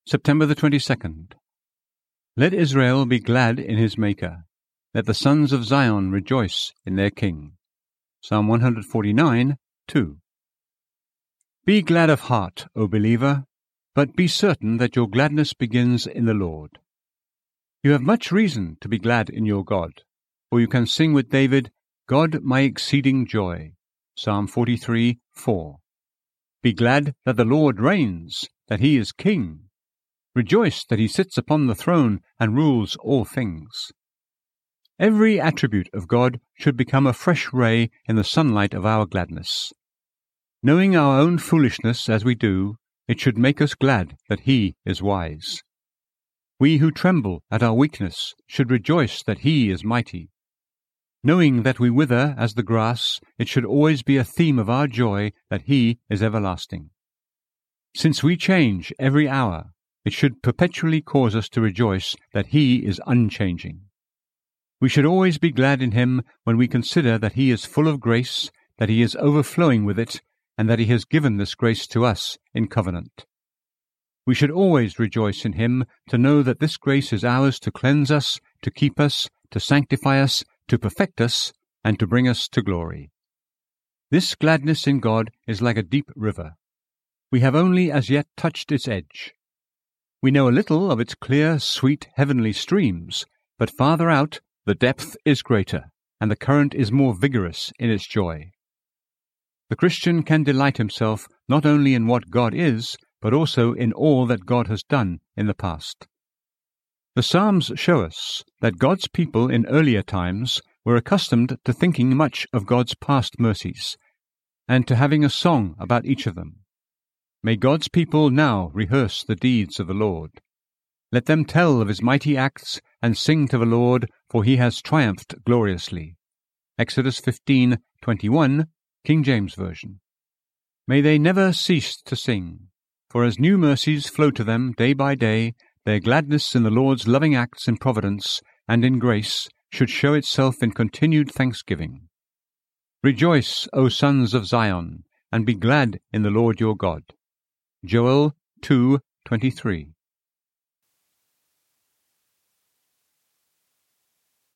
September the 22nd. Let Israel be glad in his Maker. Let the sons of Zion rejoice in their King. Psalm 149, 2. Be glad of heart, O believer, but be certain that your gladness begins in the Lord. You have much reason to be glad in your God, for you can sing with David, God my exceeding joy. Psalm 43, 4. Be glad that the Lord reigns, that he is King. Rejoice that he sits upon the throne and rules all things. Every attribute of God should become a fresh ray in the sunlight of our gladness. Knowing our own foolishness as we do, it should make us glad that he is wise. We who tremble at our weakness should rejoice that he is mighty. Knowing that we wither as the grass, it should always be a theme of our joy that he is everlasting. Since we change every hour, it should perpetually cause us to rejoice that he is unchanging. We should always be glad in him when we consider that he is full of grace, that he is overflowing with it, and that he has given this grace to us in covenant. We should always rejoice in him to know that this grace is ours to cleanse us, to keep us, to sanctify us, to perfect us, and to bring us to glory. This gladness in God is like a deep river. We have only as yet touched its edge. We know a little of its clear, sweet, heavenly streams, but farther out the depth is greater, and the current is more vigorous in its joy. The Christian can delight himself not only in what God is, but also in all that God has done in the past. The Psalms show us that God's people in earlier times were accustomed to thinking much of God's past mercies, and to having a song about each of them. May God's people now rehearse the deeds of the Lord. Let them tell of his mighty acts and sing to the Lord, for he has triumphed gloriously. Exodus 15:21, King James Version. May they never cease to sing, for as new mercies flow to them day by day, their gladness in the Lord's loving acts in providence and in grace should show itself in continued thanksgiving. Rejoice, O sons of Zion, and be glad in the Lord your God. Joel 2:23.